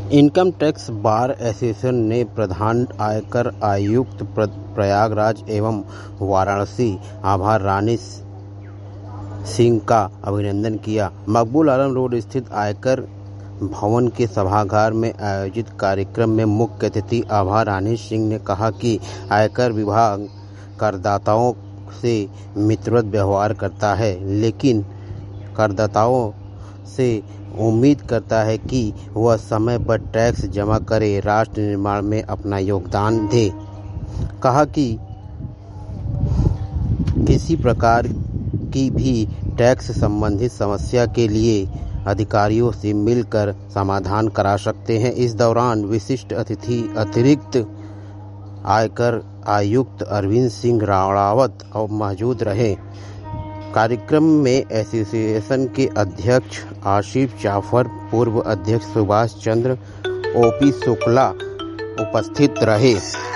Income tax bar association ने प्रधान आयकर आयुक्त प्रयागराज एवं वाराणसी आभा रानी सिंह का अभिनंदन किया। मकबूल आलम रोड स्थित आयकर भवन के सभागार में आयोजित कार्यक्रम में मुख्य अतिथि आभा रानी सिंह ने कहा कि आयकर विभाग करदाताओं से मित्रवत व्यवहार करता है, लेकिन करदाताओं से उम्मीद करता है कि वह समय पर टैक्स जमा करे, राष्ट्र निर्माण में अपना योगदान दे। कहा कि किसी प्रकार की भी टैक्स संबंधित समस्या के लिए अधिकारियों से मिलकर समाधान करा सकते हैं। इस दौरान विशिष्ट अतिथि अतिरिक्त आयकर आयुक्त अरविंद सिंह राणावत मौजूद रहे। कार्यक्रम में एसोसिएशन के अध्यक्ष आसिफ जाफर, पूर्व अध्यक्ष सुभाष चंद्र, ओपी शुक्ला उपस्थित रहे।